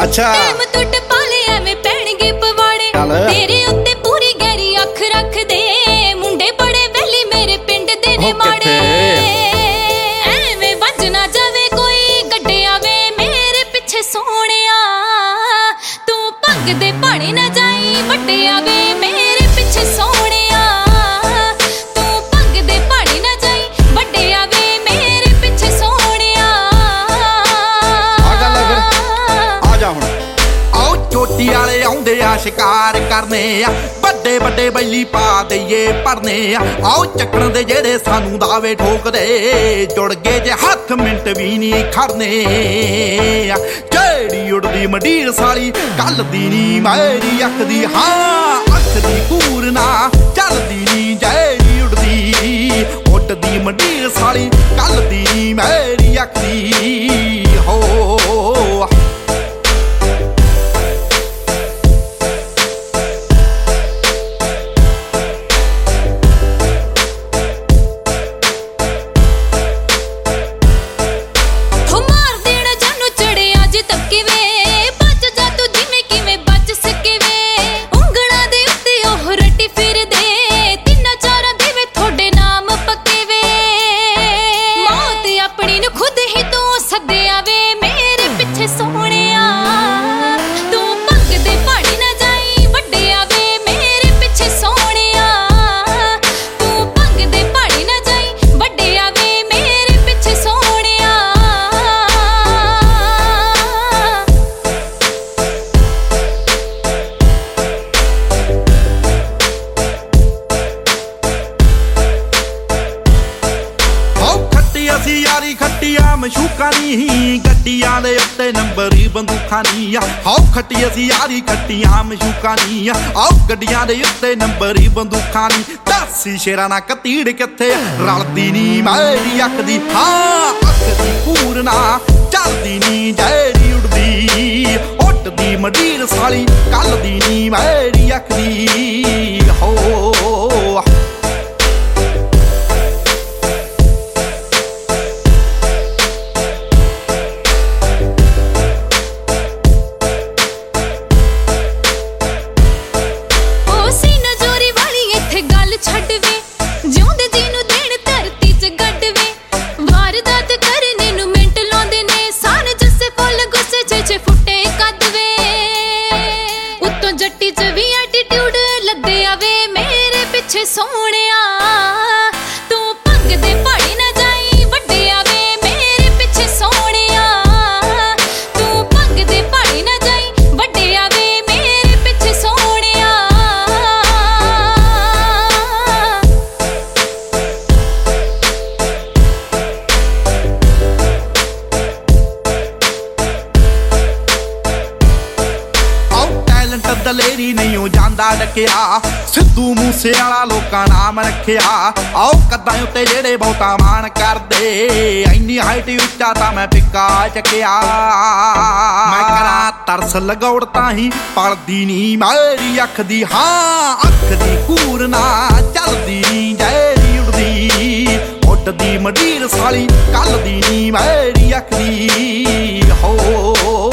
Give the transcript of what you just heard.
अच्छा ਟਾਈਮ ਤੂੰ ਟਪਾ ਲੈ ਐਵੇਂ ਪੈਣਗੇ ਪਵਾੜੇ ਤੇਰੇ ਉੱਤੇ ਪੂਰੀ ਗਹਿਰੀ ਅੱਖ ਰੱਖਦੇ ਮੁੰਡੇ ਬੜੇ ਵੈਲੀ ਮੇਰੇ ਪਿੰਡ ਦੇ ਨੇ ਮਾੜੇ ਐਵੇਂ ਵੱਜ ਨਾ ਜਾਵੇ ਕੋਈ ਗੱਡਿਆ ਵੇ ਮੇਰੇ ਪਿੱਛੇ ਸੋਹਣਿਆ ਤੂੰ ਭੰਗ ਦੇ ਪਾਣੀ ਨਾ ਜਾਈ ਵੱਡਿਆ ਵੇ ਮੇਰੇ ਪਿੱਛੇ ਸੋਹਣਿਆ ਤੂੰ ਭੰਗ ਦੇ ਪਾਣੀ ਨਾ ਜਾਈ ਵੱਡਿਆ ਵੇ ਮੇਰੇ ਪਿੱਛੇ ਸੋਹਣਿਆ ਆ ਗੱਲ ਫਿਰ ਆ ਜਾ ਹੁਣ ਆਓ ਚੋਟੀ ਵਾਲੇ ਆਉਂਦੇ ਆ ਸ਼ਿਕਾਰ ਕਰਨੇ ਆ ਵੱਡੇ ਵੱਡੇ ਬੈਲੀ ਪਾ ਦਈਏ ਪੜਨੇ ਆ ਆਓ ਚੱਕਣ ਦੇ ਜਿਹੜੇ ਸਾਨੂੰ ਦਾਵੇ ਠੋਕਦੇ ਜੁੜ ਗਏ ਜੇ ਹੱਥ ਮਿੰਟ ਵੀ ਨਹੀਂ ਖੜਨੇ ਆ ਜਿਹੜੀ ਉੜਦੀ ਮੰਡੀਰ ਸਾਲੀ ਕੱਲ ਦੀ ਨੀ ਮੇਰੀ ਅੱਖ ਦੀ ਹਾਂ ਅੱਖ ਦੀ ਕੂਰ ਨਾ ਚੱਲਦੀ ਨੀ ਜਿਹੜੀ ਉੱਡਦੀ ਮੰਡੀਰ ਸਾਲੀ ਕੱਲ ਦੀ ਨੀ ਮੇਰੀ ਅੱਖ ਦੀ ਹੋ ਯਾਰੀ ਖੱਟੀਆਂ ਮਸ਼ੂਕਾਂ ਨੀ ਗੱਡੀਆਂ ਦੇ ਉੱਤੇ ਨੰਬਰੀ ਬੰਦੂਕਾਂ ਨੀ ਆਓ ਖੱਟੀ ਅਸੀਂ ਯਾਰੀ ਖੱਟੀਆਂ ਮਸ਼ੂਕਾਂ ਨੀ ਆਓ ਗੱਡੀਆਂ ਦੇ ਉੱਤੇ ਨੰਬਰੀ ਬੰਦੂਕਾਂ ਨੀ ਦੱਸੀ ਸ਼ੇਰਾਂ ਨਾਲ ਕਤੀੜ ਕਿੱਥੇ ਰਲਦੀ ਨੀ ਮੇਰੀ ਅੱਖ ਦੀ ਹਾਂ ਅੱਖ ਦੀ ਕੂਰ ਨਾ ਚੱਲਦੀ ਨੀ ਜਿਹੜੀ ਉੱਡਦੀ ਮੰਡੀਰ ਸਾਲੀ ਕੱਲ ਦੀ ਨੀ ਮੇਰੀ ਅੱਖ ਦੀ ਹੋ ਸੋਹਣਿਆ ਤੂੰ ਭੰਗ ਦੇ ਪਾਣੀ ਨਾ ਜਾਈ ਵੱਡਿਆ ਵੇ ਮੇਰੇ ਪਿੱਛੇ ਸੋਹਣਿਆ ਤੂੰ ਭੰਗ ਦੇ ਪਾਣੀ ਨਾ ਜਾਈ ਵੱਡਿਆ ਵੇ ਮੇਰੇ ਪਿੱਛੇ ਸੋਹਣਿਆ ਆਓ ਟੈਲੈਂਟ ਦਲੇਰੀ ਨਹੀਂ ਹੋ ਜਾਂਦਾ ਡਕਿਆ ਸਿੱਧੂ ਮੂਸੇ ਵਾਲਾ ਲੋਕਾਂ ਨਾਮ ਰੱਖਿਆ ਆਓ ਕੱਦਾਂ ਉੱਤੇ ਜਿਹੜੇ ਬਹੁਤਾ ਮਾਣ ਕਰਦੇ ਇੰਨੀ ਹਾਈਟ ਉੱਚਾ ਤਾਂ ਮੈਂ ਫਿੱਕਾ ਚੱਕਿਆ ਮੈਂ ਕਰਾਂ ਤਰਸ ਲਗਾਉੜ ਤਾਂ ਹੀ ਪਲਦੀ ਨੀ ਮੇਰੀ ਅੱਖ ਦੀ ਹਾਂ ਅੱਖ ਦੀ ਕੂਰ ਨਾ ਚੱਲਦੀ ਨੀ ਜਿਹੜੀ ਉੱਡਦੀ ਮੰਡੀਰ ਸਾਲੀ ਕੱਲ ਦੀ ਨੀ ਮੇਰੀ ਅੱਖ ਦੀ ਹੋ